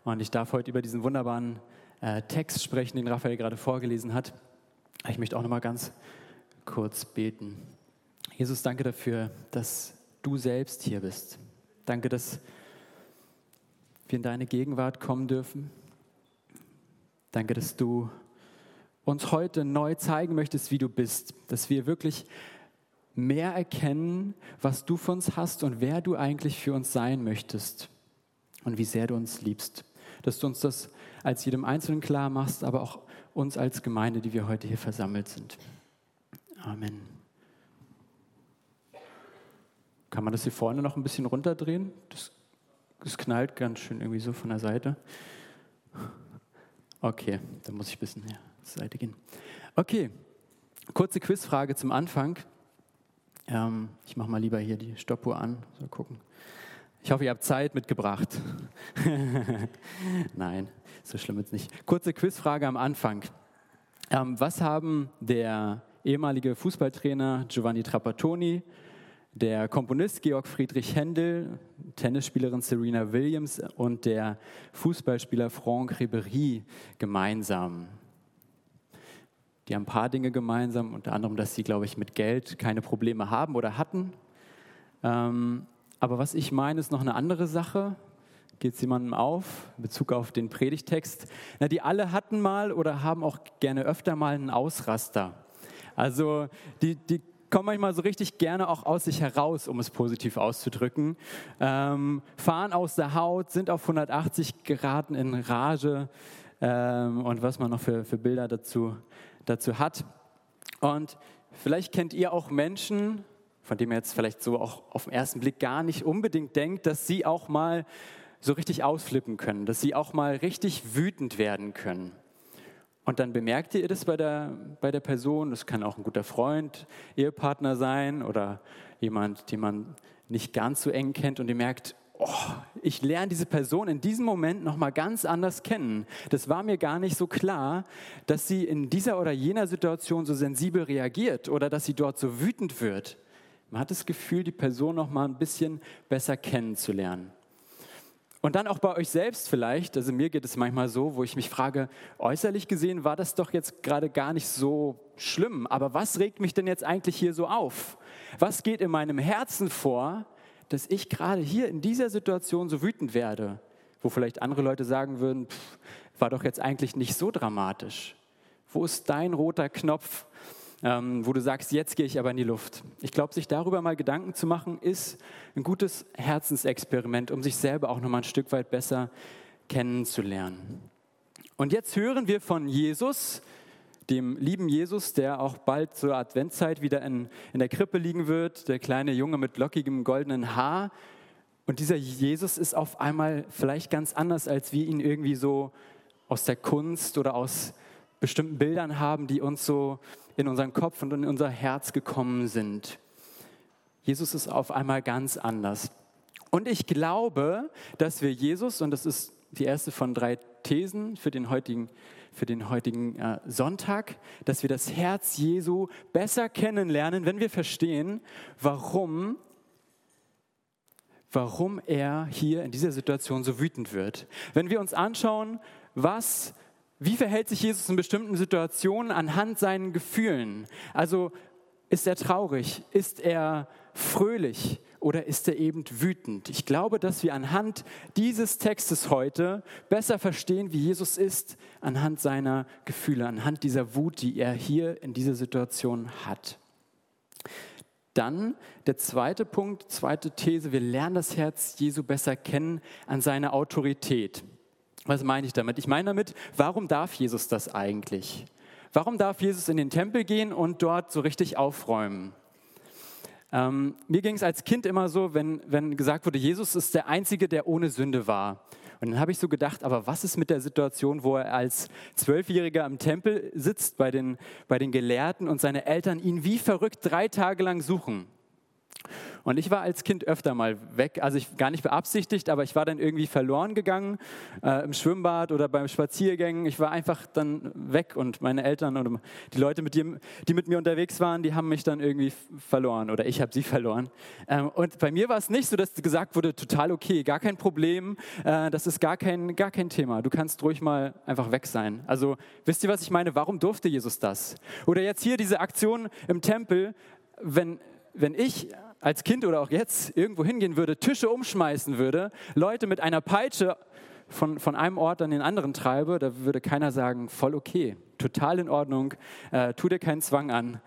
Und ich darf heute über diesen wunderbaren Text sprechen, den Raphael gerade vorgelesen hat. Ich möchte auch noch mal ganz kurz beten. Jesus, danke dafür, dass du selbst hier bist. Danke, dass wir in deine Gegenwart kommen dürfen. Danke, dass du uns heute neu zeigen möchtest, wie du bist. Dass wir wirklich mehr erkennen, was du für uns hast und wer du eigentlich für uns sein möchtest und wie sehr du uns liebst. Dass du uns das als jedem Einzelnen klar machst, aber auch uns als Gemeinde, die wir heute hier versammelt sind. Amen. Kann man das hier vorne noch ein bisschen runterdrehen? Das knallt ganz schön irgendwie so von der Seite. Okay, dann muss ich ein bisschen zur Seite gehen. Okay, kurze Quizfrage zum Anfang. Ich mache mal lieber hier die Stoppuhr an. So gucken. Ich hoffe, ihr habt Zeit mitgebracht. Nein, so schlimm jetzt nicht. Kurze Quizfrage am Anfang. Was haben der ehemalige Fußballtrainer Giovanni Trapattoni, der Komponist Georg Friedrich Händel, Tennisspielerin Serena Williams und der Fußballspieler Franck Ribéry gemeinsam? Die haben ein paar Dinge gemeinsam, unter anderem, dass sie, glaube ich, mit Geld keine Probleme haben oder hatten. Aber was ich meine, ist noch eine andere Sache. Geht es jemandem auf, in Bezug auf den Predigtext? Die alle hatten mal oder haben auch gerne öfter mal einen Ausraster. Also die kommen manchmal so richtig gerne auch aus sich heraus, um es positiv auszudrücken. Fahren aus der Haut, sind auf 180 geraten in Rage und was man noch für Bilder dazu hat. Und vielleicht kennt ihr auch Menschen, von denen ihr jetzt vielleicht so auch auf den ersten Blick gar nicht unbedingt denkt, dass sie auch mal so richtig ausflippen können, dass sie auch mal richtig wütend werden können. Und dann bemerkt ihr das bei der Person, das kann auch ein guter Freund, Ehepartner sein oder jemand, den man nicht ganz so eng kennt und ihr merkt, ich lerne diese Person in diesem Moment nochmal ganz anders kennen. Das war mir gar nicht so klar, dass sie in dieser oder jener Situation so sensibel reagiert oder dass sie dort so wütend wird. Man hat das Gefühl, die Person nochmal ein bisschen besser kennenzulernen. Und dann auch bei euch selbst vielleicht, also mir geht es manchmal so, wo ich mich frage, äußerlich gesehen war das doch jetzt gerade gar nicht so schlimm, aber was regt mich denn jetzt eigentlich hier so auf? Was geht in meinem Herzen vor, dass ich gerade hier in dieser Situation so wütend werde, wo vielleicht andere Leute sagen würden, war doch jetzt eigentlich nicht so dramatisch. Wo ist dein roter Knopf, wo du sagst, jetzt gehe ich aber in die Luft? Ich glaube, sich darüber mal Gedanken zu machen, ist ein gutes Herzensexperiment, um sich selber auch nochmal ein Stück weit besser kennenzulernen. Und jetzt hören wir von Jesus, dem lieben Jesus, der auch bald zur Adventszeit wieder in der Krippe liegen wird, der kleine Junge mit lockigem goldenen Haar. Und dieser Jesus ist auf einmal vielleicht ganz anders, als wir ihn irgendwie so aus der Kunst oder aus bestimmten Bildern haben, die uns so in unseren Kopf und in unser Herz gekommen sind. Jesus ist auf einmal ganz anders. Und ich glaube, dass wir Jesus, und das ist die erste von 3 Thesen für den heutigen Sonntag, dass wir das Herz Jesu besser kennenlernen, wenn wir verstehen, warum er hier in dieser Situation so wütend wird. Wenn wir uns anschauen, wie verhält sich Jesus in bestimmten Situationen anhand seinen Gefühlen? Also ist er traurig? Ist er fröhlich? Oder ist er eben wütend? Ich glaube, dass wir anhand dieses Textes heute besser verstehen, wie Jesus ist, anhand seiner Gefühle, anhand dieser Wut, die er hier in dieser Situation hat. Dann der zweite Punkt, zweite These, wir lernen das Herz Jesu besser kennen an seiner Autorität. Was meine ich damit? Ich meine damit, warum darf Jesus das eigentlich? Warum darf Jesus in den Tempel gehen und dort so richtig aufräumen? Mir ging es als Kind immer so, wenn gesagt wurde, Jesus ist der Einzige, der ohne Sünde war. Und dann habe ich so gedacht, aber was ist mit der Situation, wo er als 12-Jähriger im Tempel sitzt bei den Gelehrten und seine Eltern ihn wie verrückt 3 Tage lang suchen? Und ich war als Kind öfter mal weg, also ich gar nicht beabsichtigt, aber ich war dann irgendwie verloren gegangen im Schwimmbad oder beim Spaziergängen. Ich war einfach dann weg und meine Eltern oder die Leute, die mit mir unterwegs waren, die haben mich dann irgendwie verloren oder ich habe sie verloren. Und bei mir war es nicht so, dass gesagt wurde, total okay, gar kein Problem, das ist gar kein Thema. Du kannst ruhig mal einfach weg sein. Also wisst ihr, was ich meine? Warum durfte Jesus das? Oder jetzt hier diese Aktion im Tempel, wenn ich als Kind oder auch jetzt irgendwo hingehen würde, Tische umschmeißen würde, Leute mit einer Peitsche von einem Ort an den anderen treibe, da würde keiner sagen, voll okay, total in Ordnung, tu dir keinen Zwang an,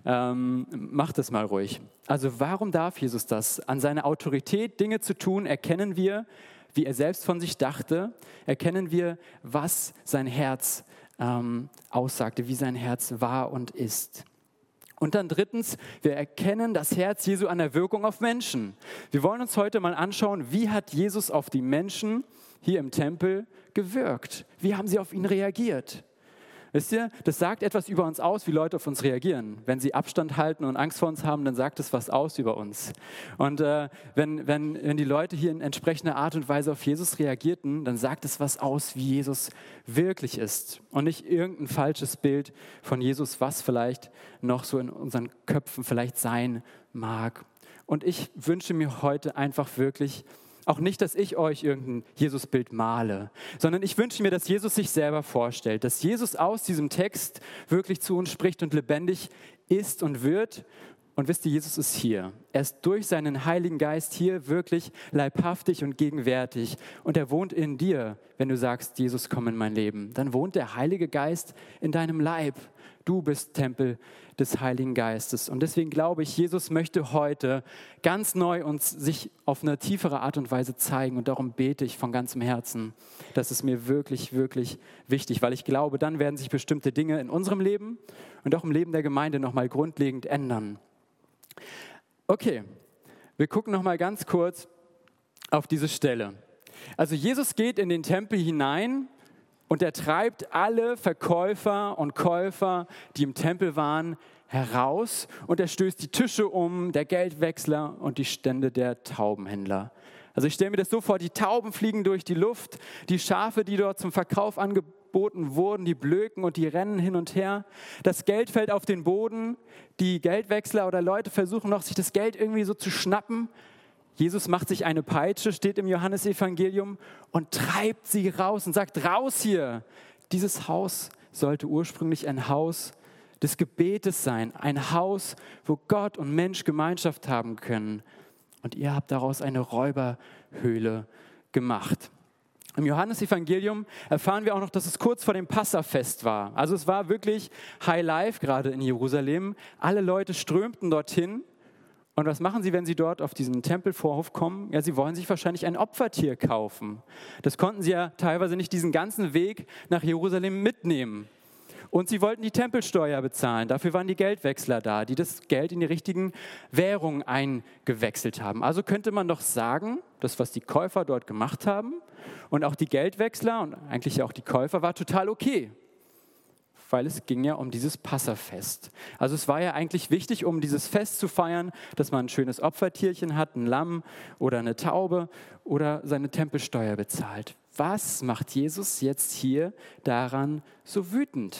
mach das mal ruhig. Also warum darf Jesus das? An seiner Autorität, Dinge zu tun, erkennen wir, wie er selbst von sich dachte, erkennen wir, was sein Herz aussagte, wie sein Herz war und ist. Und dann drittens, wir erkennen das Herz Jesu an der Wirkung auf Menschen. Wir wollen uns heute mal anschauen, wie hat Jesus auf die Menschen hier im Tempel gewirkt? Wie haben sie auf ihn reagiert? Wisst ihr, das sagt etwas über uns aus, wie Leute auf uns reagieren. Wenn sie Abstand halten und Angst vor uns haben, dann sagt es was aus über uns. Und wenn die Leute hier in entsprechender Art und Weise auf Jesus reagierten, dann sagt es was aus, wie Jesus wirklich ist. Und nicht irgendein falsches Bild von Jesus, was vielleicht noch so in unseren Köpfen vielleicht sein mag. Und ich wünsche mir heute einfach wirklich, auch nicht, dass ich euch irgendein Jesusbild male, sondern ich wünsche mir, dass Jesus sich selber vorstellt, dass Jesus aus diesem Text wirklich zu uns spricht und lebendig ist und wird. Und wisst ihr, Jesus ist hier. Er ist durch seinen Heiligen Geist hier wirklich leibhaftig und gegenwärtig. Und er wohnt in dir, wenn du sagst, Jesus, komm in mein Leben. Dann wohnt der Heilige Geist in deinem Leib. Du bist Tempel des Heiligen Geistes. Und deswegen glaube ich, Jesus möchte heute ganz neu uns sich auf eine tiefere Art und Weise zeigen. Und darum bete ich von ganzem Herzen. Das ist mir wirklich, wirklich wichtig, weil ich glaube, dann werden sich bestimmte Dinge in unserem Leben und auch im Leben der Gemeinde nochmal grundlegend ändern. Okay, wir gucken nochmal ganz kurz auf diese Stelle. Also Jesus geht in den Tempel hinein und er treibt alle Verkäufer und Käufer, die im Tempel waren, heraus. Und er stößt die Tische um, der Geldwechsler und die Stände der Taubenhändler. Also ich stelle mir das so vor, die Tauben fliegen durch die Luft, die Schafe, die dort zum Verkauf angeboten wurden, die blöken und die rennen hin und her. Das Geld fällt auf den Boden, die Geldwechsler oder Leute versuchen noch, sich das Geld irgendwie so zu schnappen. Jesus macht sich eine Peitsche, steht im Johannesevangelium, und treibt sie raus und sagt, raus hier. Dieses Haus sollte ursprünglich ein Haus des Gebetes sein, ein Haus, wo Gott und Mensch Gemeinschaft haben können. Und ihr habt daraus eine Räuberhöhle gemacht. Im Johannesevangelium erfahren wir auch noch, dass es kurz vor dem Passafest war. Also es war wirklich High Life gerade in Jerusalem. Alle Leute strömten dorthin. Und was machen sie, wenn sie dort auf diesen Tempelvorhof kommen? Ja, sie wollen sich wahrscheinlich ein Opfertier kaufen. Das konnten sie ja teilweise nicht diesen ganzen Weg nach Jerusalem mitnehmen. Und sie wollten die Tempelsteuer bezahlen. Dafür waren die Geldwechsler da, die das Geld in die richtigen Währungen eingewechselt haben. Also könnte man doch sagen, das, was die Käufer dort gemacht haben und auch die Geldwechsler und eigentlich auch die Käufer, war total okay. Weil es ging ja um dieses Passafest. Also es war ja eigentlich wichtig, um dieses Fest zu feiern, dass man ein schönes Opfertierchen hat, ein Lamm oder eine Taube oder seine Tempelsteuer bezahlt. Was macht Jesus jetzt hier daran so wütend?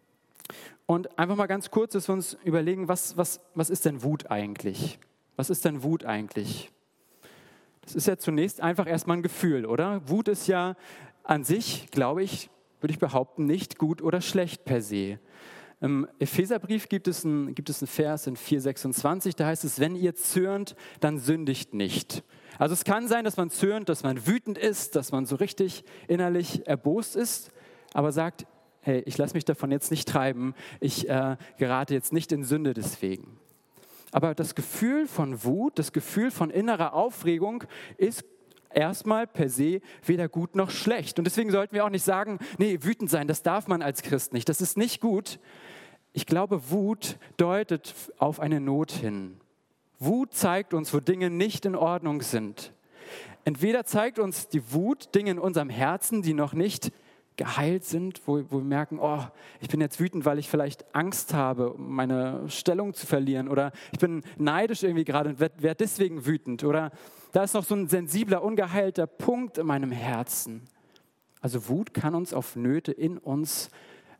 Und einfach mal ganz kurz, dass wir uns überlegen, was ist denn Wut eigentlich? Was ist denn Wut eigentlich? Das ist ja zunächst einfach erstmal ein Gefühl, oder? Wut ist ja an sich, glaube ich, würde ich behaupten, nicht gut oder schlecht per se. Im Epheserbrief gibt es einen Vers in 4,26, da heißt es, wenn ihr zürnt, dann sündigt nicht. Also es kann sein, dass man zürnt, dass man wütend ist, dass man so richtig innerlich erbost ist, aber sagt, hey, ich lasse mich davon jetzt nicht treiben, ich gerate jetzt nicht in Sünde deswegen. Aber das Gefühl von Wut, das Gefühl von innerer Aufregung ist erstmal per se weder gut noch schlecht. Und deswegen sollten wir auch nicht sagen, nee, wütend sein, das darf man als Christ nicht. Das ist nicht gut. Ich glaube, Wut deutet auf eine Not hin. Wut zeigt uns, wo Dinge nicht in Ordnung sind. Entweder zeigt uns die Wut Dinge in unserem Herzen, die noch nicht geheilt sind, wo wir merken, oh, ich bin jetzt wütend, weil ich vielleicht Angst habe, meine Stellung zu verlieren, oder ich bin neidisch irgendwie gerade und werde deswegen wütend, oder da ist noch so ein sensibler, ungeheilter Punkt in meinem Herzen. Also Wut kann auf Nöte in uns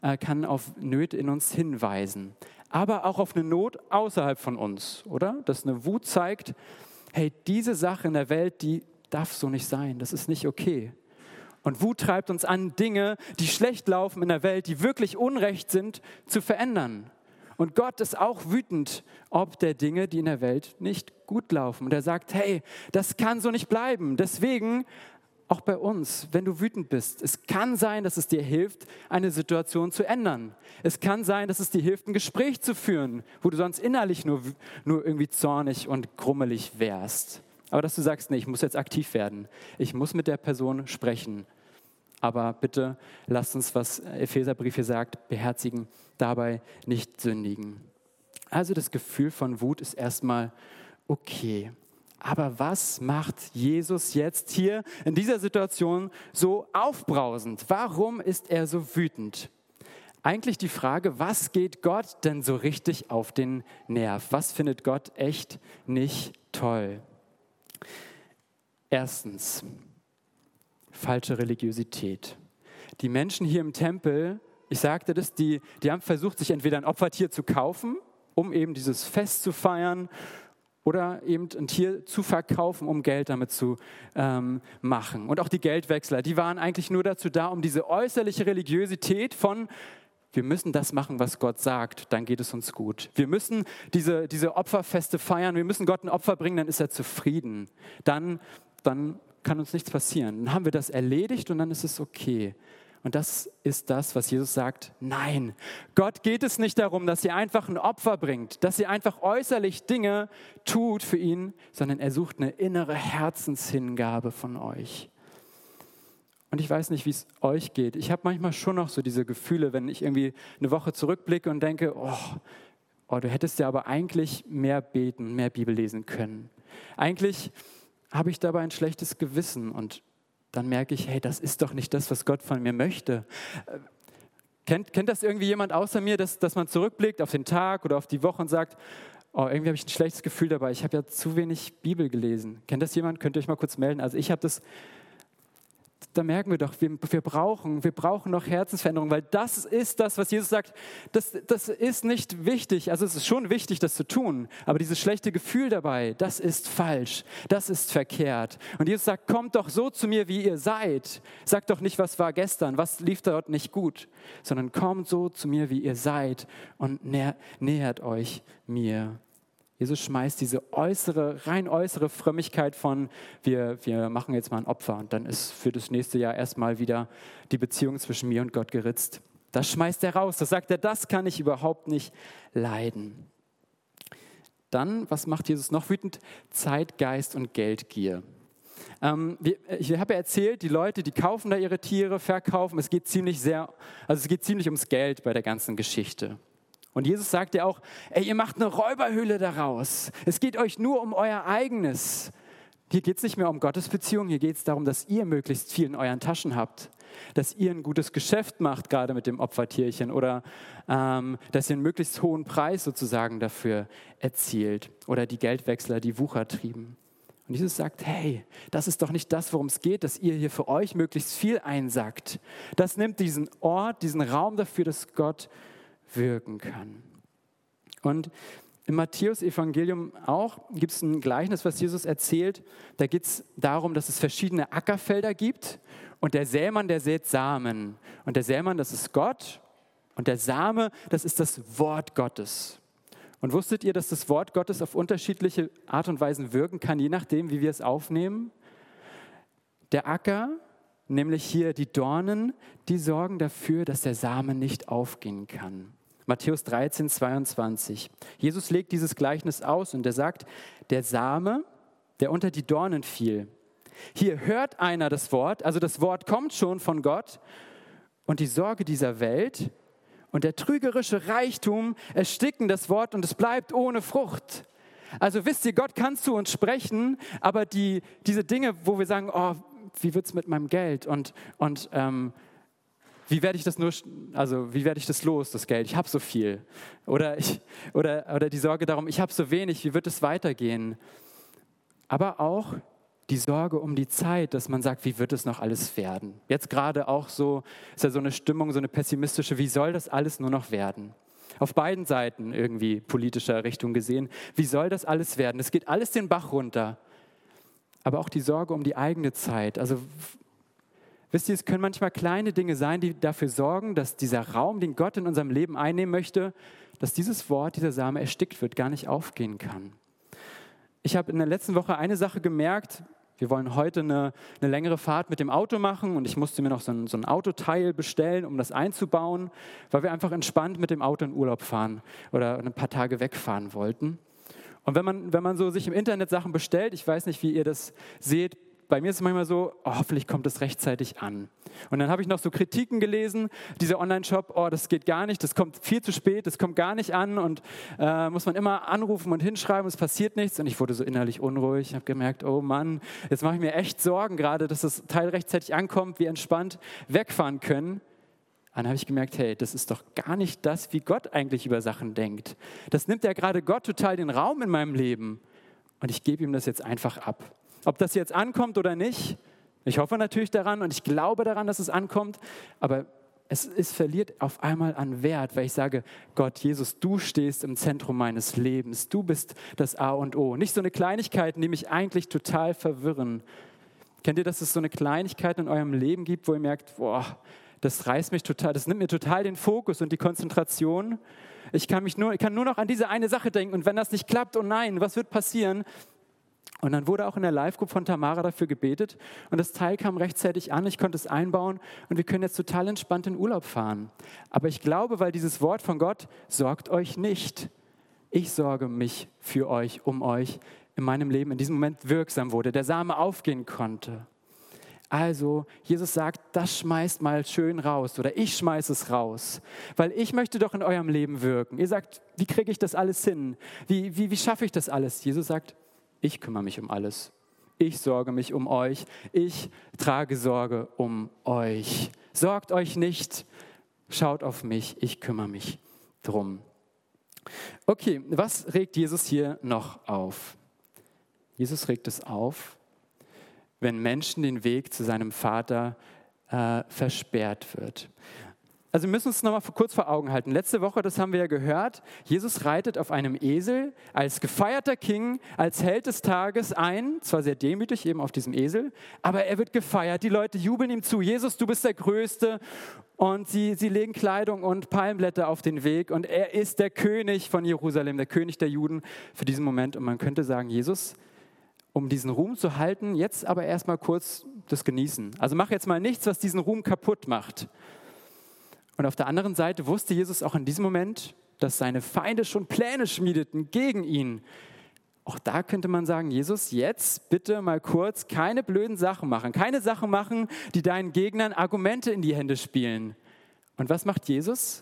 hinweisen, aber auch auf eine Not außerhalb von uns, oder? Dass eine Wut zeigt, hey, diese Sache in der Welt, die darf so nicht sein, das ist nicht okay. Und Wut treibt uns an, Dinge, die schlecht laufen in der Welt, die wirklich unrecht sind, zu verändern. Und Gott ist auch wütend, ob der Dinge, die in der Welt nicht gut laufen. Und er sagt, hey, das kann so nicht bleiben. Deswegen auch bei uns, wenn du wütend bist, es kann sein, dass es dir hilft, eine Situation zu ändern. Es kann sein, dass es dir hilft, ein Gespräch zu führen, wo du sonst innerlich nur irgendwie zornig und grummelig wärst. Aber dass du sagst, nee, ich muss jetzt aktiv werden. Ich muss mit der Person sprechen. Aber bitte lasst uns, was Epheserbrief hier sagt, beherzigen, dabei nicht sündigen. Also das Gefühl von Wut ist erstmal okay. Aber was macht Jesus jetzt hier in dieser Situation so aufbrausend? Warum ist er so wütend? Eigentlich die Frage, was geht Gott denn so richtig auf den Nerv? Was findet Gott echt nicht toll? Erstens, falsche Religiosität. Die Menschen hier im Tempel, ich sagte das, die haben versucht, sich entweder ein Opfertier zu kaufen, um eben dieses Fest zu feiern, oder eben ein Tier zu verkaufen, um Geld damit zu machen. Und auch die Geldwechsler, die waren eigentlich nur dazu da, um diese äußerliche Religiosität von, wir müssen das machen, was Gott sagt, dann geht es uns gut. Wir müssen diese Opferfeste feiern, wir müssen Gott ein Opfer bringen, dann ist er zufrieden. Dann kann uns nichts passieren. Dann haben wir das erledigt und dann ist es okay. Und das ist das, was Jesus sagt, nein, Gott geht es nicht darum, dass ihr einfach ein Opfer bringt, dass ihr einfach äußerlich Dinge tut für ihn, sondern er sucht eine innere Herzenshingabe von euch. Und ich weiß nicht, wie es euch geht. Ich habe manchmal schon noch so diese Gefühle, wenn ich irgendwie eine Woche zurückblicke und denke, oh, du hättest ja aber eigentlich mehr beten, mehr Bibel lesen können. Eigentlich habe ich dabei ein schlechtes Gewissen und dann merke ich, hey, das ist doch nicht das, was Gott von mir möchte. Kennt das irgendwie jemand außer mir, dass man zurückblickt auf den Tag oder auf die Woche und sagt, oh, irgendwie habe ich ein schlechtes Gefühl dabei, ich habe ja zu wenig Bibel gelesen. Kennt das jemand? Könnt ihr euch mal kurz melden? Also ich habe das, da merken wir doch, wir brauchen noch Herzensveränderung, weil das ist das, was Jesus sagt, das ist nicht wichtig, also es ist schon wichtig, das zu tun, aber dieses schlechte Gefühl dabei, das ist falsch, das ist verkehrt. Und Jesus sagt, kommt doch so zu mir, wie ihr seid. Sagt doch nicht, was war gestern, was lief dort nicht gut, sondern kommt so zu mir, wie ihr seid und nähert euch mir. Jesus schmeißt diese rein äußere Frömmigkeit von, wir machen jetzt mal ein Opfer und dann ist für das nächste Jahr erstmal wieder die Beziehung zwischen mir und Gott geritzt. Das schmeißt er raus, das sagt er, das kann ich überhaupt nicht leiden. Dann, was macht Jesus noch wütend? Zeitgeist und Geldgier. Ich habe ja erzählt, die Leute, die kaufen da ihre Tiere, verkaufen, es geht ziemlich ums Geld bei der ganzen Geschichte. Und Jesus sagt ja auch, ihr macht eine Räuberhöhle daraus. Es geht euch nur um euer Eigenes. Hier geht es nicht mehr um Gottesbeziehung, hier geht es darum, dass ihr möglichst viel in euren Taschen habt. Dass ihr ein gutes Geschäft macht, gerade mit dem Opfertierchen. Oder dass ihr einen möglichst hohen Preis sozusagen dafür erzielt. Oder die Geldwechsler, die Wucher trieben. Und Jesus sagt, hey, das ist doch nicht das, worum es geht, dass ihr hier für euch möglichst viel einsackt. Das nimmt diesen Ort, diesen Raum dafür, dass Gott wirken kann. Und im Matthäus-Evangelium auch gibt es ein Gleichnis, was Jesus erzählt. Da geht es darum, dass es verschiedene Ackerfelder gibt und der Sämann, der sät Samen. Und der Sämann, das ist Gott und der Same, das ist das Wort Gottes. Und wusstet ihr, dass das Wort Gottes auf unterschiedliche Art und Weisen wirken kann, je nachdem, wie wir es aufnehmen? Der Acker, nämlich hier die Dornen, die sorgen dafür, dass der Same nicht aufgehen kann. Matthäus 13, 22. Jesus legt dieses Gleichnis aus und er sagt, der Same, der unter die Dornen fiel. Hier hört einer das Wort, also das Wort kommt schon von Gott und die Sorge dieser Welt und der trügerische Reichtum ersticken das Wort und es bleibt ohne Frucht. Also wisst ihr, Gott kann zu uns sprechen, aber diese Dinge, wo wir sagen, oh, wie wird es mit meinem Geld und wie werde ich das los, das Geld? Ich habe so viel. Oder die Sorge darum, ich habe so wenig, wie wird es weitergehen? Aber auch die Sorge um die Zeit, dass man sagt, wie wird es noch alles werden? Jetzt gerade auch so, ist ja so eine Stimmung, so eine pessimistische, wie soll das alles nur noch werden? Auf beiden Seiten irgendwie politischer Richtung gesehen, wie soll das alles werden? Es geht alles den Bach runter. Aber auch die Sorge um die eigene Zeit. Also wisst ihr, es können manchmal kleine Dinge sein, die dafür sorgen, dass dieser Raum, den Gott in unserem Leben einnehmen möchte, dass dieses Wort, dieser Same erstickt wird, gar nicht aufgehen kann. Ich habe in der letzten Woche eine Sache gemerkt. Wir wollen heute eine längere Fahrt mit dem Auto machen und ich musste mir noch so ein Autoteil bestellen, um das einzubauen, weil wir einfach entspannt mit dem Auto in Urlaub fahren oder ein paar Tage wegfahren wollten. Und wenn man so sich im Internet Sachen bestellt, ich weiß nicht, wie ihr das seht, bei mir ist es manchmal so, hoffentlich kommt es rechtzeitig an. Und dann habe ich noch so Kritiken gelesen, dieser Online-Shop, das geht gar nicht, das kommt viel zu spät, das kommt gar nicht an und muss man immer anrufen und hinschreiben, es passiert nichts. Und ich wurde so innerlich unruhig, habe gemerkt, oh Mann, jetzt mache ich mir echt Sorgen gerade, dass das Teil rechtzeitig ankommt, wir entspannt wegfahren können. Dann habe ich gemerkt, hey, das ist doch gar nicht das, wie Gott eigentlich über Sachen denkt. Das nimmt ja gerade Gott total den Raum in meinem Leben. Und ich gebe ihm das jetzt einfach ab. Ob das jetzt ankommt oder nicht, ich hoffe natürlich daran und ich glaube daran, dass es ankommt, aber es verliert auf einmal an Wert, weil ich sage, Gott, Jesus, du stehst im Zentrum meines Lebens, du bist das A und O. Nicht so eine Kleinigkeit, die mich eigentlich total verwirren. Kennt ihr, dass es so eine Kleinigkeit in eurem Leben gibt, wo ihr merkt, das reißt mich total, das nimmt mir total den Fokus und die Konzentration. Ich kann nur noch an diese eine Sache denken und wenn das nicht klappt, oh nein, was wird passieren? Und dann wurde auch in der Live-Group von Tamara dafür gebetet und das Teil kam rechtzeitig an, ich konnte es einbauen und wir können jetzt total entspannt in Urlaub fahren. Aber ich glaube, weil dieses Wort von Gott, sorgt euch nicht. Ich sorge mich für euch, um euch in meinem Leben in diesem Moment wirksam wurde, der Same aufgehen konnte. Also, Jesus sagt, das schmeißt mal schön raus oder ich schmeiße es raus, weil ich möchte doch in eurem Leben wirken. Ihr sagt, wie kriege ich das alles hin? Wie schaffe ich das alles? Jesus sagt, ich kümmere mich um alles. Ich sorge mich um euch. Ich trage Sorge um euch. Sorgt euch nicht. Schaut auf mich. Ich kümmere mich drum. Okay, was regt Jesus hier noch auf? Jesus regt es auf, wenn Menschen den Weg zu seinem Vater versperrt wird. Also wir müssen uns noch mal kurz vor Augen halten. Letzte Woche, das haben wir ja gehört, Jesus reitet auf einem Esel als gefeierter King, als Held des Tages ein, zwar sehr demütig eben auf diesem Esel, aber er wird gefeiert, die Leute jubeln ihm zu, Jesus, du bist der Größte und sie legen Kleidung und Palmblätter auf den Weg und er ist der König von Jerusalem, der König der Juden für diesen Moment und man könnte sagen, Jesus, um diesen Ruhm zu halten, jetzt aber erstmal kurz das Genießen. Also mach jetzt mal nichts, was diesen Ruhm kaputt macht. Und auf der anderen Seite wusste Jesus auch in diesem Moment, dass seine Feinde schon Pläne schmiedeten gegen ihn. Auch da könnte man sagen, Jesus, jetzt bitte mal kurz keine blöden Sachen machen. Keine Sachen machen, die deinen Gegnern Argumente in die Hände spielen. Und was macht Jesus?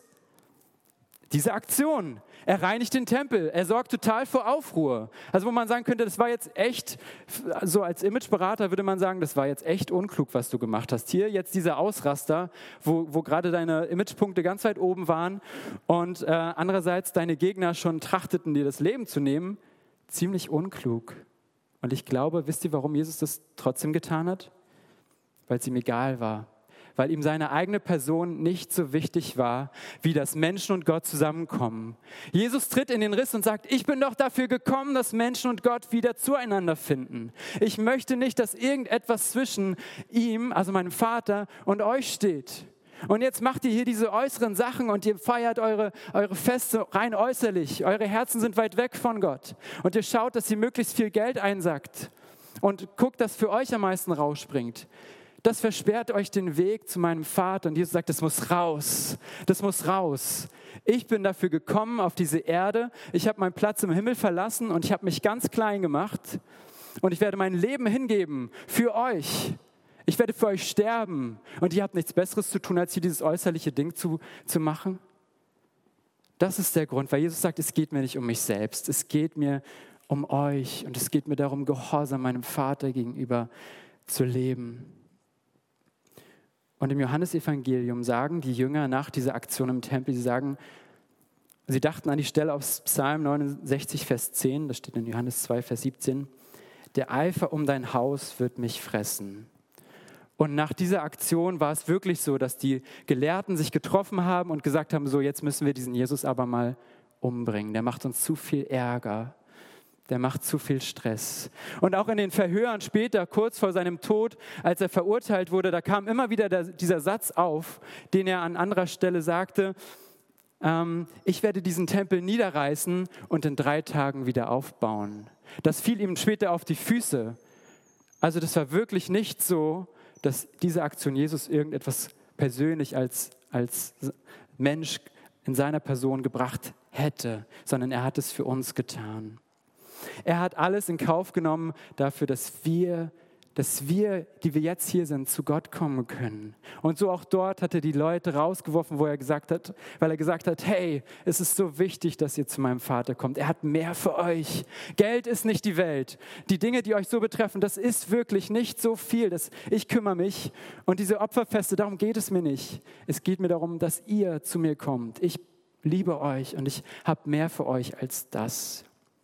Diese Aktion. Er reinigt den Tempel. Er sorgt total vor Aufruhr. Also wo man sagen könnte, das war jetzt echt, so als Imageberater würde man sagen, das war jetzt echt unklug, was du gemacht hast. Hier jetzt dieser Ausraster, wo gerade deine Imagepunkte ganz weit oben waren und andererseits deine Gegner schon trachteten, dir das Leben zu nehmen. Ziemlich unklug. Und ich glaube, wisst ihr, warum Jesus das trotzdem getan hat? Weil es ihm egal war. Weil ihm seine eigene Person nicht so wichtig war, wie dass Menschen und Gott zusammenkommen. Jesus tritt in den Riss und sagt, ich bin doch dafür gekommen, dass Menschen und Gott wieder zueinander finden. Ich möchte nicht, dass irgendetwas zwischen ihm, also meinem Vater, und euch steht. Und jetzt macht ihr hier diese äußeren Sachen und ihr feiert eure Feste rein äußerlich. Eure Herzen sind weit weg von Gott. Und ihr schaut, dass ihr möglichst viel Geld einsackt. Und guckt, dass für euch am meisten rausspringt. Das versperrt euch den Weg zu meinem Vater. Und Jesus sagt, das muss raus. Das muss raus. Ich bin dafür gekommen auf diese Erde. Ich habe meinen Platz im Himmel verlassen und ich habe mich ganz klein gemacht. Und ich werde mein Leben hingeben für euch. Ich werde für euch sterben. Und ihr habt nichts Besseres zu tun, als hier dieses äußerliche Ding zu machen. Das ist der Grund, weil Jesus sagt, es geht mir nicht um mich selbst. Es geht mir um euch. Und es geht mir darum, gehorsam meinem Vater gegenüber zu leben. Und im Johannesevangelium sagen die Jünger nach dieser Aktion im Tempel, sie dachten an die Stelle aus Psalm 69, Vers 10, das steht in Johannes 2, Vers 17, der Eifer um dein Haus wird mich fressen. Und nach dieser Aktion war es wirklich so, dass die Gelehrten sich getroffen haben und gesagt haben, so jetzt müssen wir diesen Jesus aber mal umbringen. Der macht uns zu viel Ärger. Der macht zu viel Stress. Und auch in den Verhören später, kurz vor seinem Tod, als er verurteilt wurde, da kam immer wieder dieser Satz auf, den er an anderer Stelle sagte, ich werde diesen Tempel niederreißen und in 3 Tagen wieder aufbauen. Das fiel ihm später auf die Füße. Also das war wirklich nicht so, dass diese Aktion Jesus irgendetwas persönlich als Mensch in seiner Person gebracht hätte, sondern er hat es für uns getan. Er hat alles in Kauf genommen dafür, dass wir, die wir jetzt hier sind, zu Gott kommen können. Und so auch dort hat er die Leute rausgeworfen, weil er gesagt hat, hey, es ist so wichtig, dass ihr zu meinem Vater kommt. Er hat mehr für euch. Geld ist nicht die Welt. Die Dinge, die euch so betreffen, das ist wirklich nicht so viel. Ich kümmere mich. Und diese Opferfeste, darum geht es mir nicht. Es geht mir darum, dass ihr zu mir kommt. Ich liebe euch und ich habe mehr für euch als das.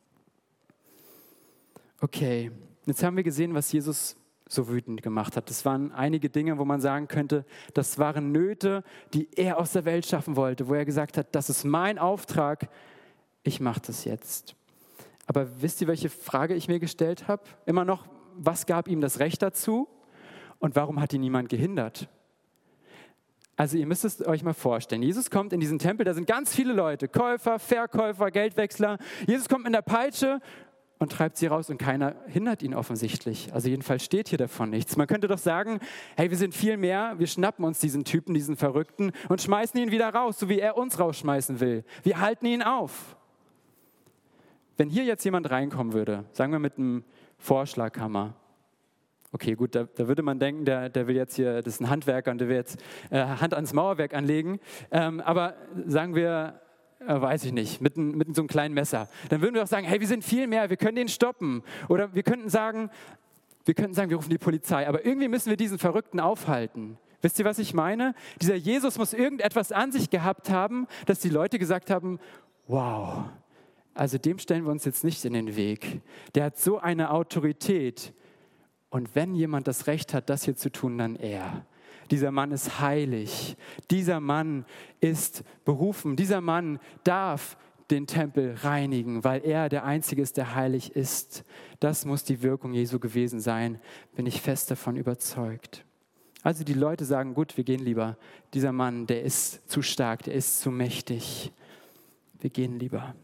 Okay, jetzt haben wir gesehen, was Jesus so wütend gemacht hat. Das waren einige Dinge, wo man sagen könnte, das waren Nöte, die er aus der Welt schaffen wollte, wo er gesagt hat, das ist mein Auftrag, ich mache das jetzt. Aber wisst ihr, welche Frage ich mir gestellt habe? Immer noch, was gab ihm das Recht dazu und warum hat ihn niemand gehindert? Also ihr müsst es euch mal vorstellen, Jesus kommt in diesen Tempel, da sind ganz viele Leute, Käufer, Verkäufer, Geldwechsler. Jesus kommt mit der Peitsche und treibt sie raus und keiner hindert ihn offensichtlich. Also jedenfalls steht hier davon nichts. Man könnte doch sagen, hey, wir sind viel mehr, wir schnappen uns diesen Typen, diesen Verrückten und schmeißen ihn wieder raus, so wie er uns rausschmeißen will. Wir halten ihn auf. Wenn hier jetzt jemand reinkommen würde, sagen wir mit einem Vorschlaghammer, okay, gut, da würde man denken, der will jetzt hier, das ist ein Handwerker und der will jetzt Hand ans Mauerwerk anlegen, aber sagen wir, weiß ich nicht, mit so einem kleinen Messer. Dann würden wir auch sagen, hey, wir sind viel mehr, wir können den stoppen. Oder wir könnten sagen, wir rufen die Polizei. Aber irgendwie müssen wir diesen Verrückten aufhalten. Wisst ihr, was ich meine? Dieser Jesus muss irgendetwas an sich gehabt haben, dass die Leute gesagt haben, wow, also dem stellen wir uns jetzt nicht in den Weg. Der hat so eine Autorität. Und wenn jemand das Recht hat, das hier zu tun, dann er. Dieser Mann ist heilig. Dieser Mann ist berufen. Dieser Mann darf den Tempel reinigen, weil er der Einzige ist, der heilig ist. Das muss die Wirkung Jesu gewesen sein, bin ich fest davon überzeugt. Also die Leute sagen, gut, wir gehen lieber. Dieser Mann, der ist zu stark, der ist zu mächtig. Wir gehen lieber.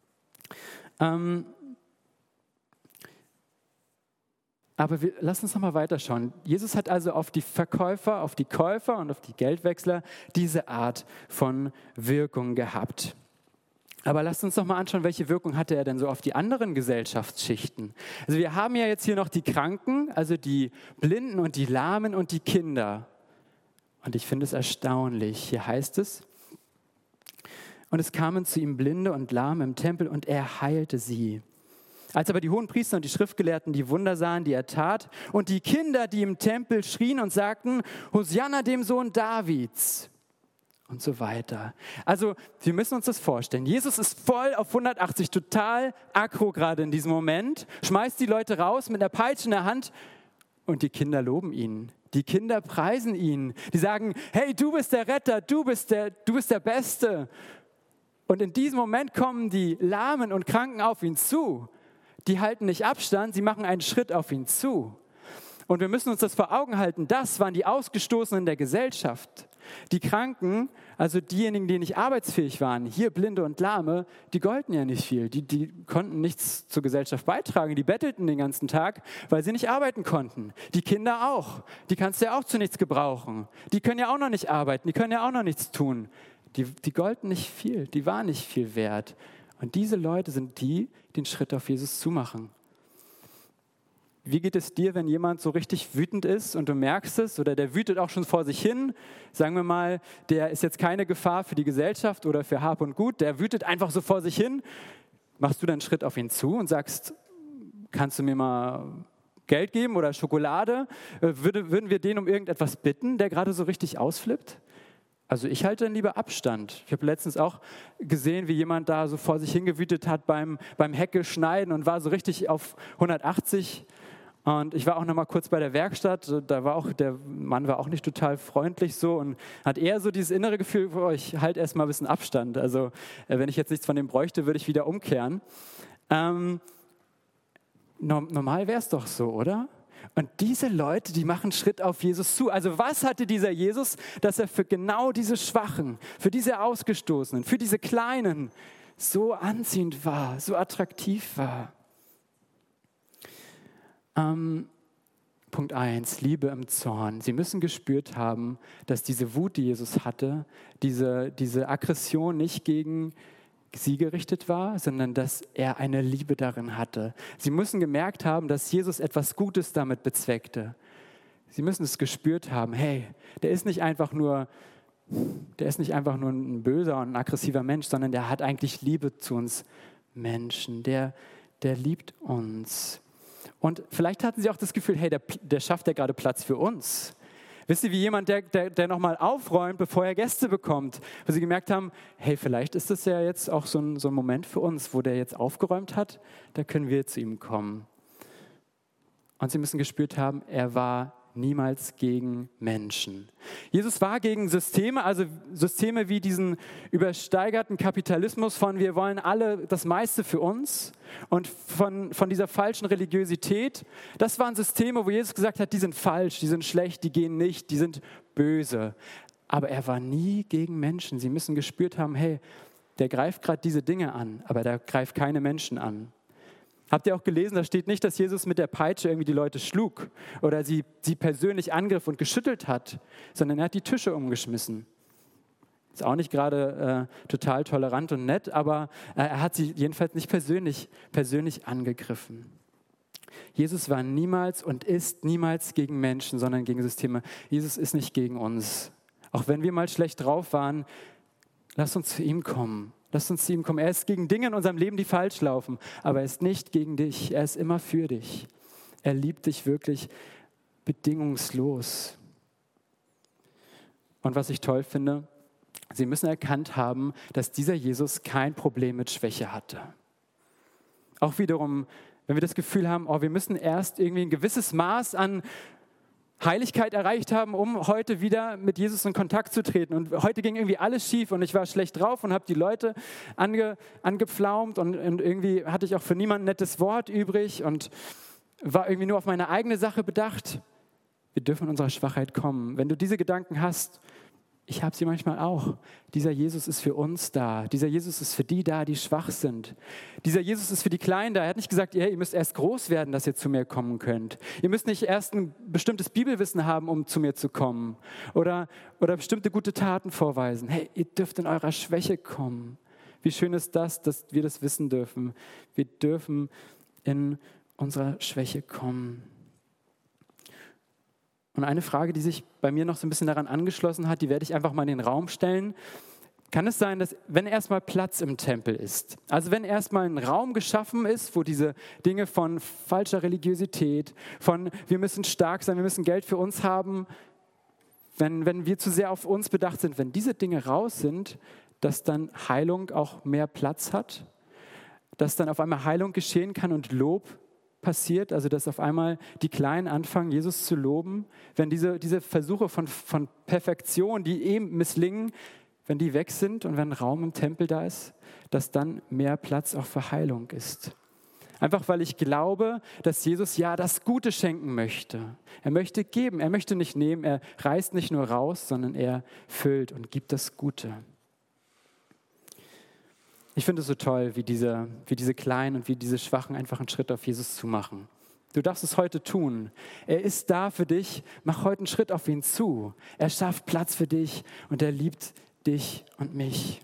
Aber lass uns noch mal weiterschauen. Jesus hat also auf die Verkäufer, auf die Käufer und auf die Geldwechsler diese Art von Wirkung gehabt. Aber lasst uns noch mal anschauen, welche Wirkung hatte er denn so auf die anderen Gesellschaftsschichten. Also wir haben ja jetzt hier noch die Kranken, also die Blinden und die Lahmen und die Kinder. Und ich finde es erstaunlich. Hier heißt es, und es kamen zu ihm Blinde und Lahme im Tempel und er heilte sie. Als aber die Hohenpriester und die Schriftgelehrten die Wunder sahen, die er tat, und die Kinder, die im Tempel schrien und sagten, Hosianna dem Sohn Davids und so weiter. Also wir müssen uns das vorstellen. Jesus ist voll auf 180, total aggro gerade in diesem Moment, schmeißt die Leute raus mit einer Peitsche in der Hand und die Kinder loben ihn. Die Kinder preisen ihn. Die sagen, hey, du bist der Retter, du bist der Beste. Und in diesem Moment kommen die Lahmen und Kranken auf ihn zu. Die halten nicht Abstand, sie machen einen Schritt auf ihn zu. Und wir müssen uns das vor Augen halten, das waren die Ausgestoßenen der Gesellschaft. Die Kranken, also diejenigen, die nicht arbeitsfähig waren, hier Blinde und Lahme, die golden ja nicht viel. Die konnten nichts zur Gesellschaft beitragen, die bettelten den ganzen Tag, weil sie nicht arbeiten konnten. Die Kinder auch, die kannst du ja auch zu nichts gebrauchen. Die können ja auch noch nicht arbeiten, die können ja auch noch nichts tun. Die golden nicht viel, die waren nicht viel wert. Und diese Leute sind die, die den Schritt auf Jesus zumachen. Wie geht es dir, wenn jemand so richtig wütend ist und du merkst es oder der wütet auch schon vor sich hin? Sagen wir mal, der ist jetzt keine Gefahr für die Gesellschaft oder für Hab und Gut, der wütet einfach so vor sich hin. Machst du dann einen Schritt auf ihn zu und sagst, kannst du mir mal Geld geben oder Schokolade? Würden wir den um irgendetwas bitten, der gerade so richtig ausflippt? Also ich halte dann lieber Abstand. Ich habe letztens auch gesehen, wie jemand da so vor sich hingewütet hat beim Hecke schneiden und war so richtig auf 180. Und ich war auch noch mal kurz bei der Werkstatt, der Mann war auch nicht total freundlich so und hat eher so dieses innere Gefühl, ich halte erst mal ein bisschen Abstand. Also wenn ich jetzt nichts von dem bräuchte, würde ich wieder umkehren. Normal wäre es doch so, oder? Und diese Leute, die machen Schritt auf Jesus zu. Also was hatte dieser Jesus, dass er für genau diese Schwachen, für diese Ausgestoßenen, für diese Kleinen so anziehend war, so attraktiv war? Punkt 1, Liebe im Zorn. Sie müssen gespürt haben, dass diese Wut, die Jesus hatte, diese Aggression nicht gegen sie gerichtet war, sondern dass er eine Liebe darin hatte. Sie müssen gemerkt haben, dass Jesus etwas Gutes damit bezweckte. Sie müssen es gespürt haben, hey, der ist nicht einfach nur ein böser und ein aggressiver Mensch, sondern der hat eigentlich Liebe zu uns Menschen. Der liebt uns. Und vielleicht hatten sie auch das Gefühl, hey, der schafft ja gerade Platz für uns. Wisst ihr, wie jemand, der nochmal aufräumt, bevor er Gäste bekommt, wo sie gemerkt haben, hey, vielleicht ist das ja jetzt auch so ein Moment für uns, wo der jetzt aufgeräumt hat, da können wir zu ihm kommen. Und sie müssen gespürt haben, er war niemals gegen Menschen. Jesus war gegen Systeme, also Systeme wie diesen übersteigerten Kapitalismus von wir wollen alle das meiste für uns und von dieser falschen Religiosität. Das waren Systeme, wo Jesus gesagt hat, die sind falsch, die sind schlecht, die gehen nicht, die sind böse. Aber er war nie gegen Menschen. Sie müssen gespürt haben, hey, der greift gerade diese Dinge an, aber der greift keine Menschen an. Habt ihr auch gelesen, da steht nicht, dass Jesus mit der Peitsche irgendwie die Leute schlug oder sie persönlich angriff und geschüttelt hat, sondern er hat die Tische umgeschmissen. Ist auch nicht gerade total tolerant und nett, aber er hat sie jedenfalls nicht persönlich angegriffen. Jesus war niemals und ist niemals gegen Menschen, sondern gegen Systeme. Jesus ist nicht gegen uns. Auch wenn wir mal schlecht drauf waren, lasst uns zu ihm kommen. Lass uns zu ihm kommen. Er ist gegen Dinge in unserem Leben, die falsch laufen, aber er ist nicht gegen dich. Er ist immer für dich. Er liebt dich wirklich bedingungslos. Und was ich toll finde, sie müssen erkannt haben, dass dieser Jesus kein Problem mit Schwäche hatte. Auch wiederum, wenn wir das Gefühl haben, wir müssen erst irgendwie ein gewisses Maß an Heiligkeit erreicht haben, um heute wieder mit Jesus in Kontakt zu treten. Und heute ging irgendwie alles schief und ich war schlecht drauf und habe die Leute angepflaumt und irgendwie hatte ich auch für niemanden ein nettes Wort übrig und war irgendwie nur auf meine eigene Sache bedacht. Wir dürfen in unserer Schwachheit kommen. Wenn du diese Gedanken hast, ich habe sie manchmal auch. Dieser Jesus ist für uns da. Dieser Jesus ist für die da, die schwach sind. Dieser Jesus ist für die Kleinen da. Er hat nicht gesagt, ihr müsst erst groß werden, dass ihr zu mir kommen könnt. Ihr müsst nicht erst ein bestimmtes Bibelwissen haben, um zu mir zu kommen. Oder bestimmte gute Taten vorweisen. Hey, ihr dürft in eurer Schwäche kommen. Wie schön ist das, dass wir das wissen dürfen. Wir dürfen in unserer Schwäche kommen. Und eine Frage, die sich bei mir noch so ein bisschen daran angeschlossen hat, die werde ich einfach mal in den Raum stellen. Kann es sein, dass wenn erstmal Platz im Tempel ist, also wenn erstmal ein Raum geschaffen ist, wo diese Dinge von falscher Religiosität, von wir müssen stark sein, wir müssen Geld für uns haben, wenn wir zu sehr auf uns bedacht sind, wenn diese Dinge raus sind, dass dann Heilung auch mehr Platz hat, dass dann auf einmal Heilung geschehen kann und Lob passiert, also dass auf einmal die Kleinen anfangen, Jesus zu loben, wenn diese Versuche von Perfektion, die eben misslingen, wenn die weg sind und wenn Raum im Tempel da ist, dass dann mehr Platz auch für Heilung ist. Einfach weil ich glaube, dass Jesus ja das Gute schenken möchte. Er möchte geben, er möchte nicht nehmen, er reißt nicht nur raus, sondern er füllt und gibt das Gute. Ich finde es so toll, wie diese Kleinen und wie diese Schwachen einfach einen Schritt auf Jesus zu machen. Du darfst es heute tun. Er ist da für dich. Mach heute einen Schritt auf ihn zu. Er schafft Platz für dich und er liebt dich und mich.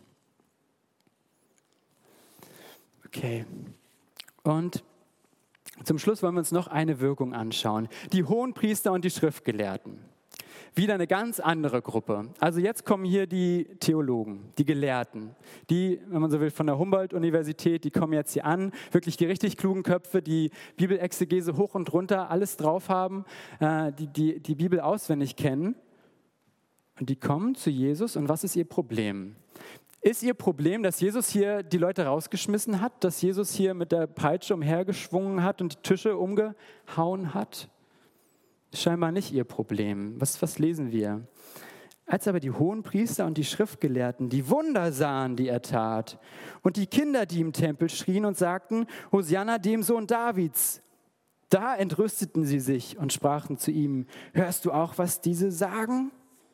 Okay. Und zum Schluss wollen wir uns noch eine Wirkung anschauen. Die Hohenpriester und die Schriftgelehrten. wieder eine ganz andere Gruppe. Also jetzt kommen hier die Theologen, die Gelehrten, die, wenn man so will, von der Humboldt-Universität, die kommen jetzt hier an, wirklich die richtig klugen Köpfe, die Bibelexegese hoch und runter, alles drauf haben, die Bibel auswendig kennen. Und die kommen zu Jesus und was ist ihr Problem? Ist ihr Problem, dass Jesus hier die Leute rausgeschmissen hat, dass Jesus hier mit der Peitsche umhergeschwungen hat und die Tische umgehauen hat? Scheinbar nicht ihr Problem. Was lesen wir? Als aber die Hohenpriester und die Schriftgelehrten die Wunder sahen, die er tat, und die Kinder, die im Tempel schrien und sagten, Hosianna dem Sohn Davids, da entrüsteten sie sich und sprachen zu ihm, hörst du auch, was diese sagen?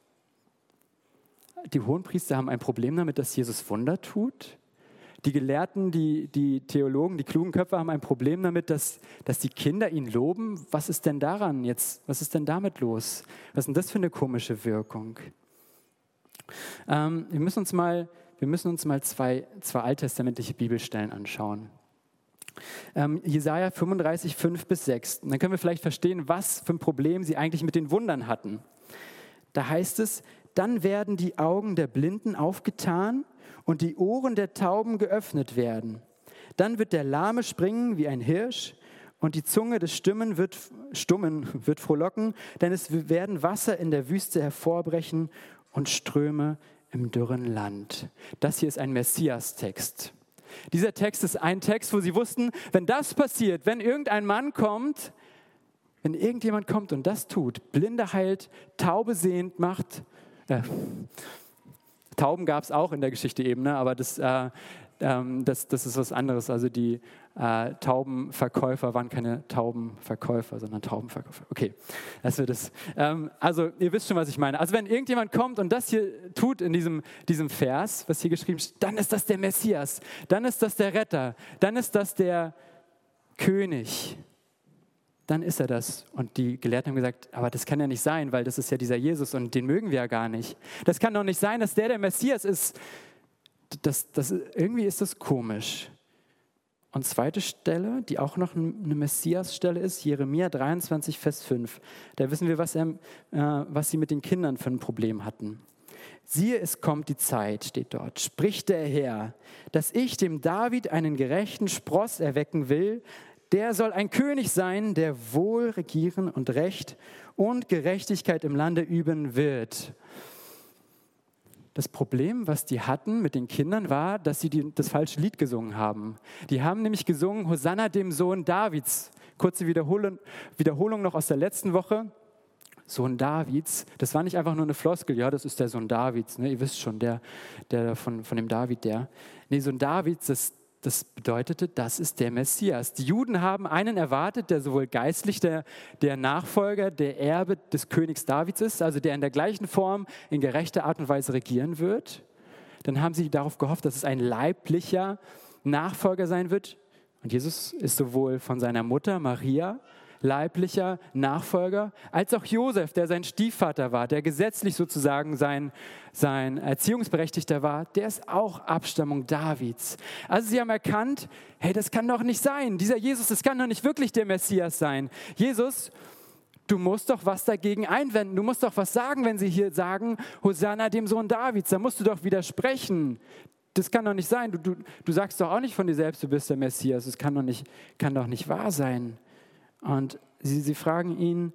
Die Hohenpriester haben ein Problem damit, dass Jesus Wunder tut. Die Gelehrten, die Theologen, die klugen Köpfe haben ein Problem damit, dass die Kinder ihn loben. Was ist denn daran jetzt? Was ist denn damit los? Was ist denn das für eine komische Wirkung? Wir müssen uns mal zwei alttestamentliche Bibelstellen anschauen. Jesaja 35, 5-6. Und dann können wir vielleicht verstehen, was für ein Problem sie eigentlich mit den Wundern hatten. Da heißt es, dann werden die Augen der Blinden aufgetan und die Ohren der Tauben geöffnet werden. Dann wird der Lahme springen wie ein Hirsch und die Zunge des Stummen wird frohlocken, denn es werden Wasser in der Wüste hervorbrechen und Ströme im dürren Land. Das hier ist ein Messias-Text. Dieser Text ist ein Text, wo sie wussten, wenn das passiert, wenn irgendjemand kommt und das tut, Blinde heilt, Taube sehend macht, Tauben gab es auch in der Geschichte eben, ne? Aber das ist was anderes. Also die Taubenverkäufer waren keine Taubenverkäufer, sondern Taubenverkäufer. Okay, das wird es. Also ihr wisst schon, was ich meine. Also wenn irgendjemand kommt und das hier tut in diesem Vers, was hier geschrieben steht, dann ist das der Messias, dann ist das der Retter, dann ist das der König. Dann ist er das. Und die Gelehrten haben gesagt, aber das kann ja nicht sein, weil das ist ja dieser Jesus und den mögen wir ja gar nicht. Das kann doch nicht sein, dass der Messias ist. Irgendwie ist das komisch. Und zweite Stelle, die auch noch eine Messias-Stelle ist, Jeremia 23, Vers 5. Da wissen wir, was sie mit den Kindern für ein Problem hatten. Siehe, es kommt die Zeit, steht dort, spricht der Herr, dass ich dem David einen gerechten Spross erwecken will. Der soll ein König sein, der wohl regieren und Recht und Gerechtigkeit im Lande üben wird. Das Problem, was die hatten mit den Kindern, war, dass sie das falsche Lied gesungen haben. Die haben nämlich gesungen, Hosanna dem Sohn Davids. Kurze Wiederholung noch aus der letzten Woche. Sohn Davids, das war nicht einfach nur eine Floskel, ja, das ist der Sohn Davids, ne? Ihr wisst schon, der von dem David, der. Nee, Sohn Davids, das bedeutete, das ist der Messias. Die Juden haben einen erwartet, der sowohl geistlich der Nachfolger, der Erbe des Königs Davids ist, also der in der gleichen Form, in gerechter Art und Weise regieren wird. Dann haben sie darauf gehofft, dass es ein leiblicher Nachfolger sein wird. Und Jesus ist sowohl von seiner Mutter Maria leiblicher Nachfolger, als auch Josef, der sein Stiefvater war, der gesetzlich sozusagen sein Erziehungsberechtigter war, der ist auch Abstammung Davids. Also sie haben erkannt, hey, das kann doch nicht sein. Dieser Jesus, das kann doch nicht wirklich der Messias sein. Jesus, du musst doch was dagegen einwenden. Du musst doch was sagen, wenn sie hier sagen, Hosanna dem Sohn Davids. Da musst du doch widersprechen. Das kann doch nicht sein. Du sagst doch auch nicht von dir selbst, du bist der Messias. Das kann doch nicht wahr sein. Und sie fragen ihn,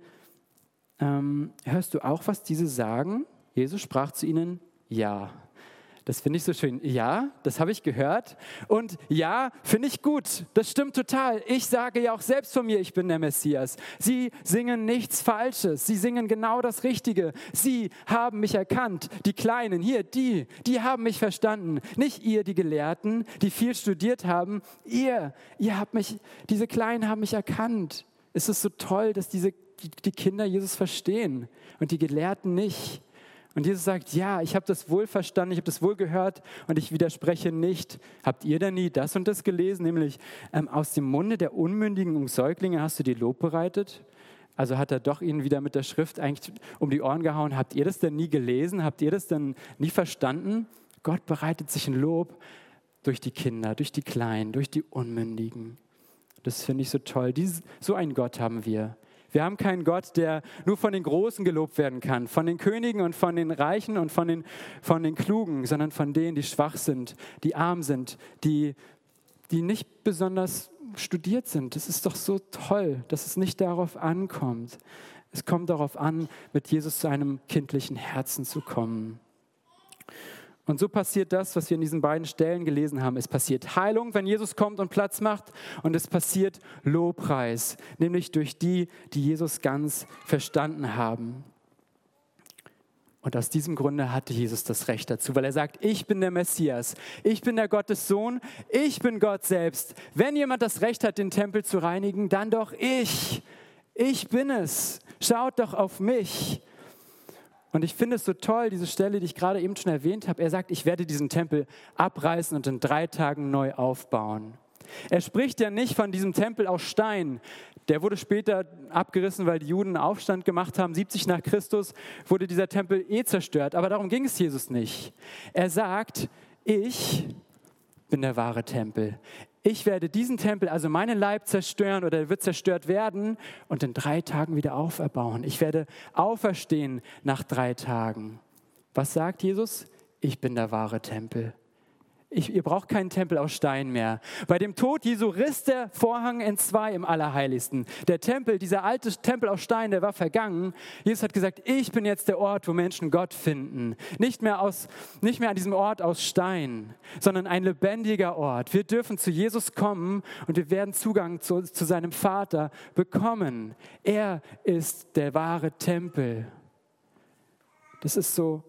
hörst du auch, was diese sagen? Jesus sprach zu ihnen, ja. Das finde ich so schön. Ja, das habe ich gehört. Und ja, finde ich gut. Das stimmt total. Ich sage ja auch selbst von mir, ich bin der Messias. Sie singen nichts Falsches. Sie singen genau das Richtige. Sie haben mich erkannt. Die Kleinen hier, die haben mich verstanden. Nicht ihr, die Gelehrten, die viel studiert haben. Ihr habt mich, diese Kleinen haben mich erkannt. Es ist so toll, dass die Kinder Jesus verstehen und die Gelehrten nicht. Und Jesus sagt, ja, ich habe das wohl verstanden, ich habe das wohl gehört und ich widerspreche nicht. Habt ihr denn nie das und das gelesen? Nämlich aus dem Munde der Unmündigen und Säuglinge hast du dir Lob bereitet? Also hat er doch ihnen wieder mit der Schrift eigentlich um die Ohren gehauen. Habt ihr das denn nie gelesen? Habt ihr das denn nie verstanden? Gott bereitet sich ein Lob durch die Kinder, durch die Kleinen, durch die Unmündigen. Das finde ich so toll. So einen Gott haben wir. Wir haben keinen Gott, der nur von den Großen gelobt werden kann, von den Königen und von den Reichen und von den Klugen, sondern von denen, die schwach sind, die arm sind, die nicht besonders studiert sind. Das ist doch so toll, dass es nicht darauf ankommt. Es kommt darauf an, mit Jesus zu einem kindlichen Herzen zu kommen. Und so passiert das, was wir in diesen beiden Stellen gelesen haben. Es passiert Heilung, wenn Jesus kommt und Platz macht. Und es passiert Lobpreis, nämlich durch die Jesus ganz verstanden haben. Und aus diesem Grunde hatte Jesus das Recht dazu, weil er sagt, ich bin der Messias, ich bin der Gottessohn, ich bin Gott selbst. Wenn jemand das Recht hat, den Tempel zu reinigen, dann doch ich. Ich bin es. Schaut doch auf mich. Und ich finde es so toll, diese Stelle, die ich gerade eben schon erwähnt habe. Er sagt, ich werde diesen Tempel abreißen und in 3 Tagen neu aufbauen. Er spricht ja nicht von diesem Tempel aus Stein. Der wurde später abgerissen, weil die Juden einen Aufstand gemacht haben. 70 nach Christus wurde dieser Tempel zerstört. Aber darum ging es Jesus nicht. Er sagt, ich bin der wahre Tempel. Ich werde diesen Tempel, also meinen Leib zerstören oder er wird zerstört werden und in 3 Tagen wieder auferbauen. Ich werde auferstehen nach 3 Tagen. Was sagt Jesus? Ich bin der wahre Tempel. Ihr braucht keinen Tempel aus Stein mehr. Bei dem Tod Jesu riss der Vorhang in 2 im Allerheiligsten. Der Tempel, dieser alte Tempel aus Stein, der war vergangen. Jesus hat gesagt, ich bin jetzt der Ort, wo Menschen Gott finden. Nicht mehr an diesem Ort aus Stein, sondern ein lebendiger Ort. Wir dürfen zu Jesus kommen und wir werden Zugang zu seinem Vater bekommen. Er ist der wahre Tempel. Das ist so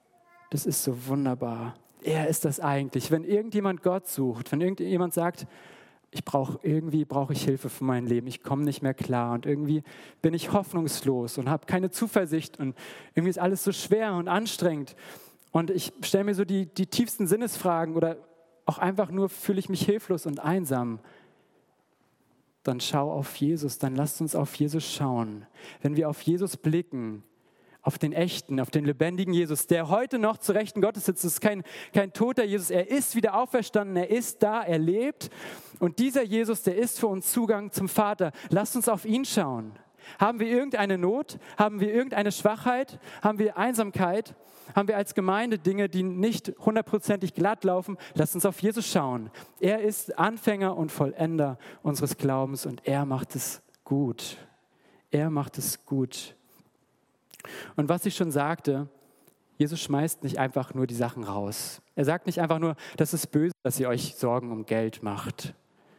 wunderbar. Er ist das eigentlich. Wenn irgendjemand Gott sucht, wenn irgendjemand sagt, brauche ich Hilfe für mein Leben, ich komme nicht mehr klar und irgendwie bin ich hoffnungslos und habe keine Zuversicht und irgendwie ist alles so schwer und anstrengend und ich stelle mir so die tiefsten Sinnesfragen oder auch einfach nur fühle ich mich hilflos und einsam, dann schau auf Jesus, dann lasst uns auf Jesus schauen. Wenn wir auf Jesus blicken, auf den echten, auf den lebendigen Jesus, der heute noch zu Rechten Gottes sitzt. Das ist kein toter Jesus, er ist wieder auferstanden, er ist da, er lebt. Und dieser Jesus, der ist für uns Zugang zum Vater. Lasst uns auf ihn schauen. Haben wir irgendeine Not? Haben wir irgendeine Schwachheit? Haben wir Einsamkeit? Haben wir als Gemeinde Dinge, die nicht 100%ig glatt laufen? Lasst uns auf Jesus schauen. Er ist Anfänger und Vollender unseres Glaubens und er macht es gut. Er macht es gut. Und was ich schon sagte, Jesus schmeißt nicht einfach nur die Sachen raus. Er sagt nicht einfach nur, das ist böse, dass ihr euch Sorgen um Geld macht.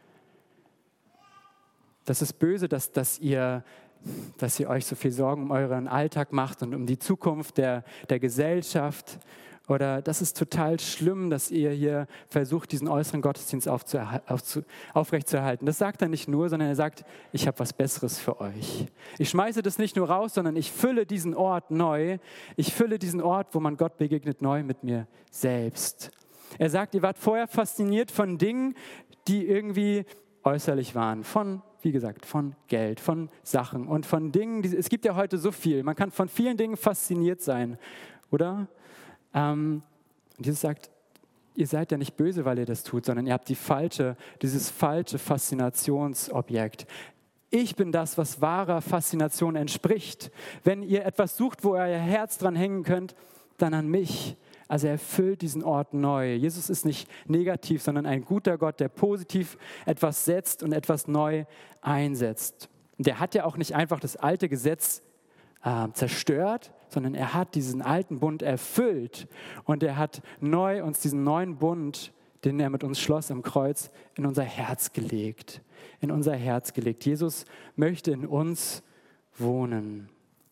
Das ist böse, dass ihr euch so viel Sorgen um euren Alltag macht und um die Zukunft der Gesellschaft. Oder das ist total schlimm, dass ihr hier versucht, diesen äußeren Gottesdienst aufrechtzuerhalten. Das sagt er nicht nur, sondern er sagt, ich habe was Besseres für euch. Ich schmeiße das nicht nur raus, sondern ich fülle diesen Ort neu. Ich fülle diesen Ort, wo man Gott begegnet, neu mit mir selbst. Er sagt, ihr wart vorher fasziniert von Dingen, die irgendwie äußerlich waren. Wie gesagt, von Geld, von Sachen und von Dingen. Es gibt ja heute so viel. Man kann von vielen Dingen fasziniert sein, oder? Und Jesus sagt, ihr seid ja nicht böse, weil ihr das tut, sondern ihr habt dieses falsche Faszinationsobjekt. Ich bin das, was wahrer Faszination entspricht. Wenn ihr etwas sucht, wo ihr euer Herz dran hängen könnt, dann an mich. Also er füllt diesen Ort neu. Jesus ist nicht negativ, sondern ein guter Gott, der positiv etwas setzt und etwas neu einsetzt. Und der hat ja auch nicht einfach das alte Gesetz zerstört, sondern er hat diesen alten Bund erfüllt und er hat uns diesen neuen Bund, den er mit uns schloss am Kreuz, in unser Herz gelegt. In unser Herz gelegt. Jesus möchte in uns wohnen.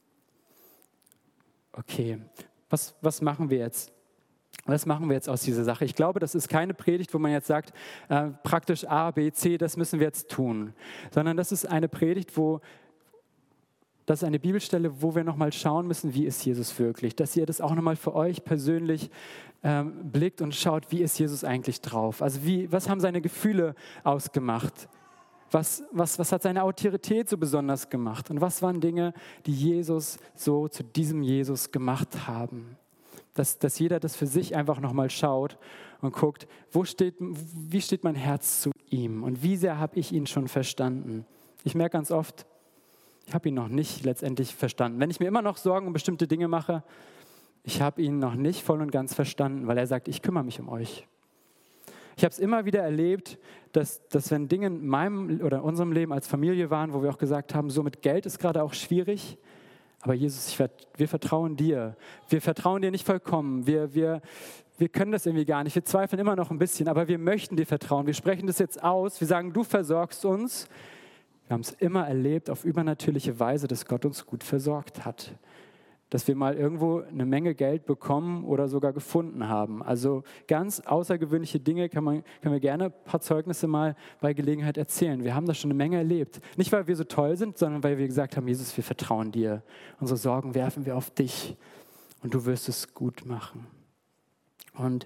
Okay, was machen wir jetzt? Was machen wir jetzt aus dieser Sache? Ich glaube, das ist keine Predigt, wo man jetzt sagt, praktisch A, B, C, das müssen wir jetzt tun. Sondern das ist eine Predigt, das ist eine Bibelstelle, wo wir nochmal schauen müssen, wie ist Jesus wirklich. Dass ihr das auch nochmal für euch persönlich blickt und schaut, wie ist Jesus eigentlich drauf. Also was haben seine Gefühle ausgemacht? Was hat seine Autorität so besonders gemacht? Und was waren Dinge, die Jesus so zu diesem Jesus gemacht haben? Dass jeder das für sich einfach nochmal schaut und guckt, wie steht mein Herz zu ihm? Und wie sehr habe ich ihn schon verstanden? Ich merke ganz oft, ich habe ihn noch nicht letztendlich verstanden. Wenn ich mir immer noch Sorgen um bestimmte Dinge mache, ich habe ihn noch nicht voll und ganz verstanden, weil er sagt, ich kümmere mich um euch. Ich habe es immer wieder erlebt, dass wenn Dinge in meinem oder in unserem Leben als Familie waren, wo wir auch gesagt haben, so mit Geld ist gerade auch schwierig, aber Jesus, wir vertrauen dir. Wir vertrauen dir nicht vollkommen. Wir können das irgendwie gar nicht. Wir zweifeln immer noch ein bisschen, aber wir möchten dir vertrauen. Wir sprechen das jetzt aus. Wir sagen, du versorgst uns. Wir haben es immer erlebt auf übernatürliche Weise, dass Gott uns gut versorgt hat. Dass wir mal irgendwo eine Menge Geld bekommen oder sogar gefunden haben. Also ganz außergewöhnliche Dinge können wir gerne ein paar Zeugnisse mal bei Gelegenheit erzählen. Wir haben da schon eine Menge erlebt. Nicht, weil wir so toll sind, sondern weil wir gesagt haben, Jesus, wir vertrauen dir. Unsere Sorgen werfen wir auf dich und du wirst es gut machen. Und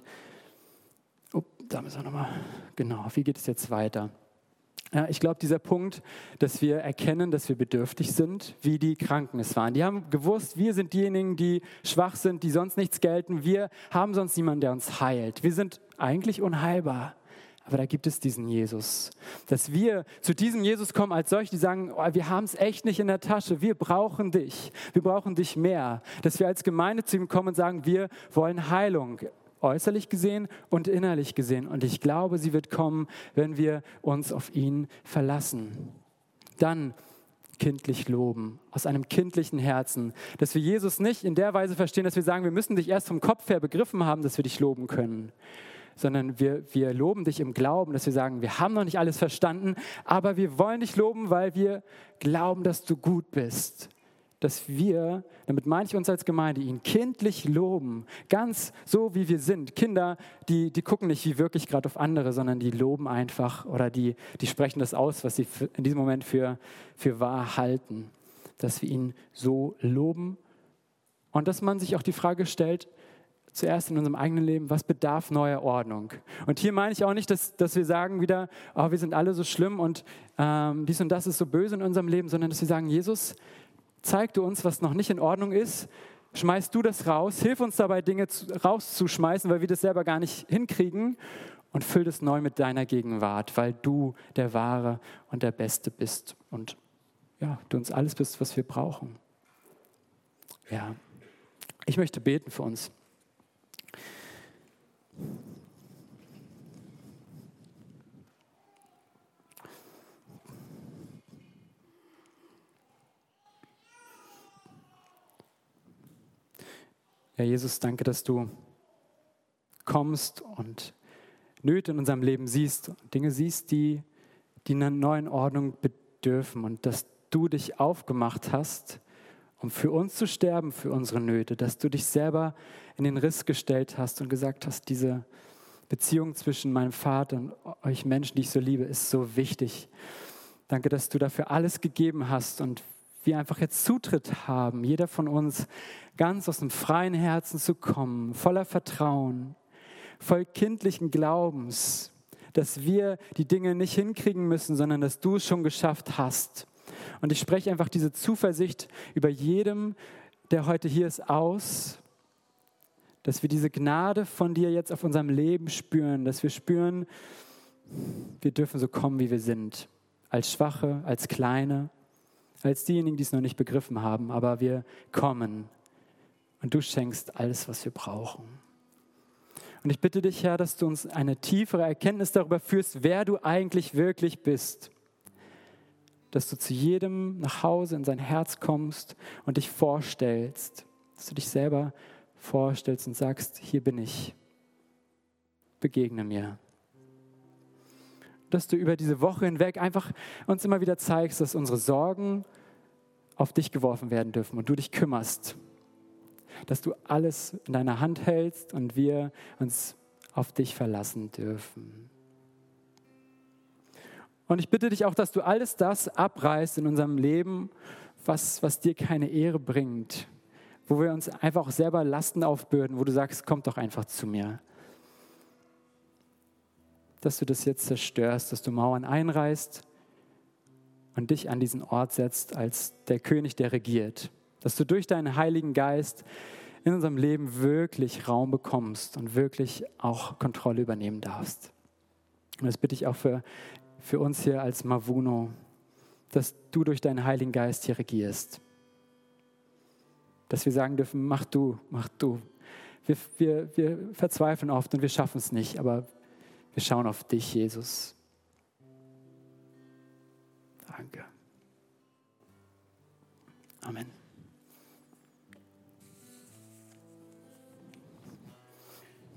da müssen wir nochmal, genau, wie geht es jetzt weiter? Ja, ich glaube, dieser Punkt, dass wir erkennen, dass wir bedürftig sind, wie die Kranken es waren. Die haben gewusst, wir sind diejenigen, die schwach sind, die sonst nichts gelten. Wir haben sonst niemanden, der uns heilt. Wir sind eigentlich unheilbar. Aber da gibt es diesen Jesus. Dass wir zu diesem Jesus kommen als solche, die sagen, oh, wir haben es echt nicht in der Tasche. Wir brauchen dich. Wir brauchen dich mehr. Dass wir als Gemeinde zu ihm kommen und sagen, wir wollen Heilung. Äußerlich gesehen und innerlich gesehen. Und ich glaube, sie wird kommen, wenn wir uns auf ihn verlassen. Dann kindlich loben, aus einem kindlichen Herzen. Dass wir Jesus nicht in der Weise verstehen, dass wir sagen, wir müssen dich erst vom Kopf her begriffen haben, dass wir dich loben können. Sondern wir loben dich im Glauben, dass wir sagen, wir haben noch nicht alles verstanden, aber wir wollen dich loben, weil wir glauben, dass du gut bist. Dass wir, damit meine ich uns als Gemeinde, ihn kindlich loben, ganz so wie wir sind. Kinder, die gucken nicht wie wirklich gerade auf andere, sondern die loben einfach oder die sprechen das aus, was sie in diesem Moment für wahr halten. Dass wir ihn so loben und dass man sich auch die Frage stellt, zuerst in unserem eigenen Leben, was bedarf neuer Ordnung? Und hier meine ich auch nicht, dass wir sagen wieder, oh, wir sind alle so schlimm und dies und das ist so böse in unserem Leben, sondern dass wir sagen, Jesus, zeig du uns, was noch nicht in Ordnung ist, schmeißt du das raus, hilf uns dabei, Dinge rauszuschmeißen, weil wir das selber gar nicht hinkriegen und füll das neu mit deiner Gegenwart, weil du der Wahre und der Beste bist und ja, du uns alles bist, was wir brauchen. Ja, ich möchte beten für uns. Ja, Jesus, danke, dass du kommst und Nöte in unserem Leben siehst, Dinge siehst, die einer neuen Ordnung bedürfen und dass du dich aufgemacht hast, um für uns zu sterben, für unsere Nöte, dass du dich selber in den Riss gestellt hast und gesagt hast, diese Beziehung zwischen meinem Vater und euch Menschen, die ich so liebe, ist so wichtig. Danke, dass du dafür alles gegeben hast und wir einfach jetzt Zutritt haben, jeder von uns ganz aus dem freien Herzen zu kommen, voller Vertrauen, voll kindlichen Glaubens, dass wir die Dinge nicht hinkriegen müssen, sondern dass du es schon geschafft hast. Und ich spreche einfach diese Zuversicht über jedem, der heute hier ist, aus, dass wir diese Gnade von dir jetzt auf unserem Leben spüren, dass wir spüren, wir dürfen so kommen, wie wir sind, als Schwache, als Kleine, als diejenigen, die es noch nicht begriffen haben, aber wir kommen und du schenkst alles, was wir brauchen. Und ich bitte dich, Herr, dass du uns eine tiefere Erkenntnis darüber führst, wer du eigentlich wirklich bist. Dass du zu jedem nach Hause in sein Herz kommst und dich vorstellst, dass du dich selber vorstellst und sagst, hier bin ich, begegne mir. Dass du über diese Woche hinweg einfach uns immer wieder zeigst, dass unsere Sorgen auf dich geworfen werden dürfen und du dich kümmerst. Dass du alles in deiner Hand hältst und wir uns auf dich verlassen dürfen. Und ich bitte dich auch, dass du alles das abreißt in unserem Leben, was dir keine Ehre bringt, wo wir uns einfach auch selber Lasten aufbürden, wo du sagst, komm doch einfach zu mir. Dass du das jetzt zerstörst, dass du Mauern einreißt und dich an diesen Ort setzt als der König, der regiert. Dass du durch deinen Heiligen Geist in unserem Leben wirklich Raum bekommst und wirklich auch Kontrolle übernehmen darfst. Und das bitte ich auch für uns hier als Mavuno, dass du durch deinen Heiligen Geist hier regierst. Dass wir sagen dürfen, mach du, mach du. Wir verzweifeln oft und wir schaffen es nicht, aber wir schauen auf dich, Jesus. Danke. Amen.